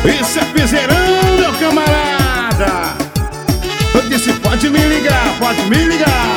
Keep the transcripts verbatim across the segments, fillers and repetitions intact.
Isso é piseirão, meu camarada. Eu disse pode me ligar, pode me ligar.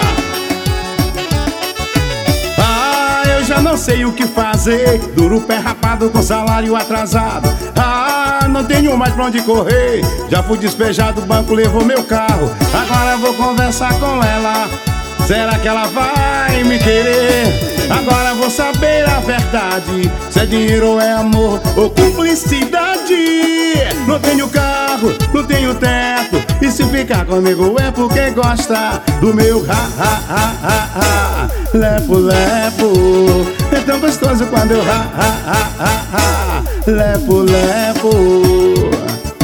Ah, eu já não sei o que fazer. Duro pé rapado com salário atrasado. Ah, não tenho mais pra onde correr. Já fui despejado, o banco levou meu carro. Agora vou conversar com ela. Será que ela vai me querer? Agora vou saber a verdade, se é dinheiro ou é amor ou cumplicidade. Não tenho carro, não tenho teto, e se ficar comigo é porque gosta do meu ha ha ha ha ha. Lepo, lepo, é tão gostoso quando eu ha ha ha ha ha. Lepo, lepo.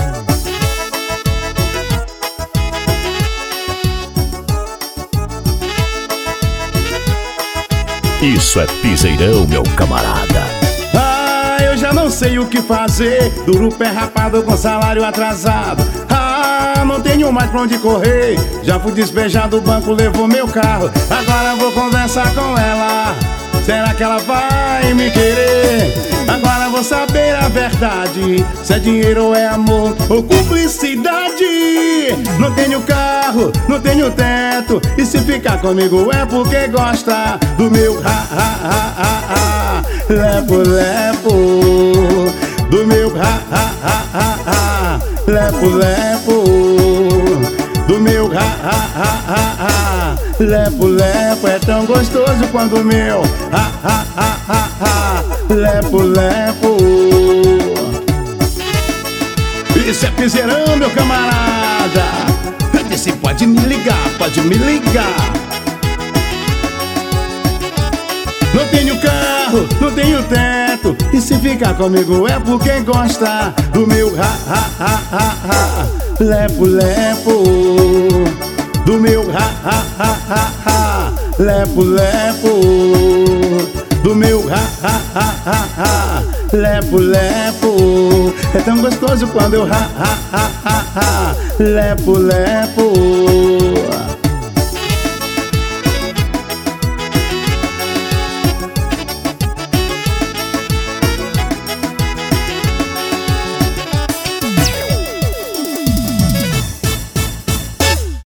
Isso é piseirão, meu camarada. Ah, eu já não sei o que fazer. Duro pé rapado com salário atrasado. Ah, não tenho mais pra onde correr. Já fui despejado, o banco levou meu carro. Agora vou conversar com ela. Será que ela vai me querer? Agora vou saber a verdade, se é dinheiro ou é amor ou cumplicidade. Não tenho carro, não tenho teto, e se ficar comigo é porque gosta do meu ha ha ha ha ha. Lepo, lepo, do meu ha ha ha ha ha. Lepo, lepo, do meu ha ha ha ha ha. Lepo, lepo, é tão gostoso quando o meu ha ha ha ha ha. Lepo, lepo. Isso é piseirão, meu camarada. Eu disse pode me ligar, pode me ligar. Não tenho carro, não tenho teto, e se ficar comigo é porque gosta do meu ha ha ha ha ha. Lepo, lepo, do meu ha ha ha ha ha. Lepo, lepo, do meu ha ha ha ha ha. Lepo, lepo, é tão gostoso quando eu ha ha ha ha ha. Lepo, lepo.